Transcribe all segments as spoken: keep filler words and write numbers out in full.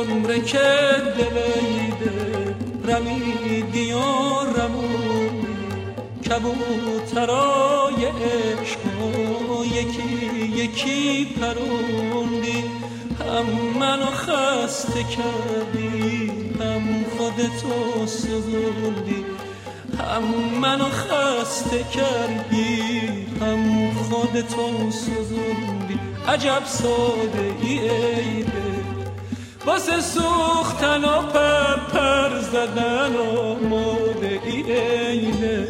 عمر که دلیده رمیدی و رموندی کبوترای عشق یکی یکی پروندی هم منو خسته کردی هم خودتو سوزوندی هم منو خسته کردی هم خودتو سوزوندی عجب ساده ای ایده واسه سوختن و پر پر زدن و موده ای ایده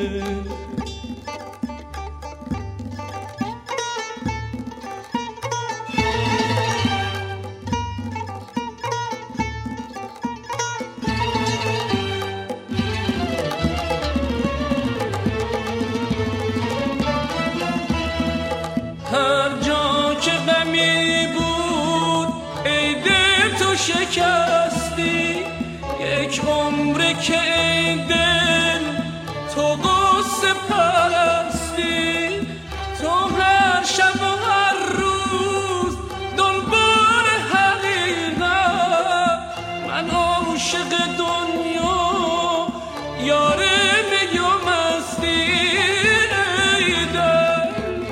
شکستی یک عمر که ای دل تو قصه پرستی تو هر شب و هر روز دنبال حقیقت من عاشق دنیا یار می و مستی ای دل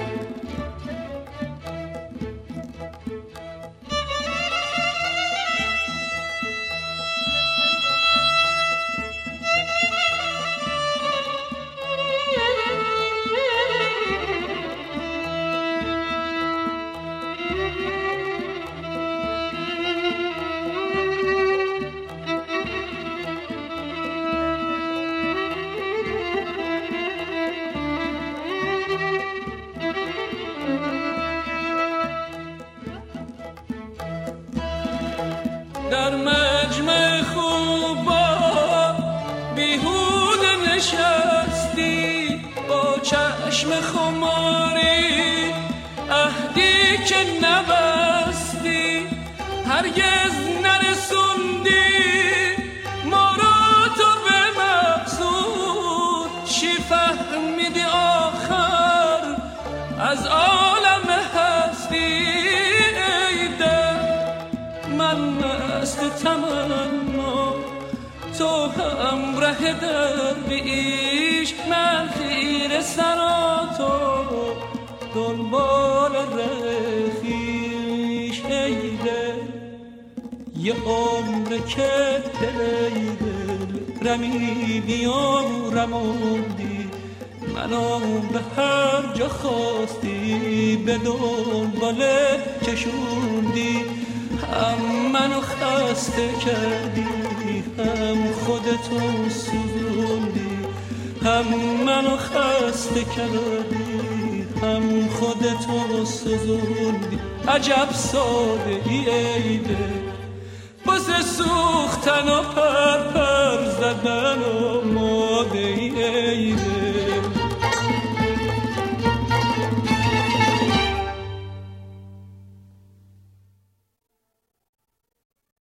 در مجمع خوبا بیهوده نشستی با چشم خماری عهدی که نبستی هرگز نرسوندی ما را تو به مقصود چی فهمیدی آخر از عالم هستی من است تمنا تو همراه درویش من خیره سرا تو دنبال رخیش ای دل یه عمر که دل رمیدی و رموندی منو به هر جا خواستی به دنبال کشوندی هم منو خسته کردی هم خودتو سوزوندی هم منو خسته کردی هم خودتو سوزوندی عجب ساده ای ایده واسه سوختن و پر پر زدن و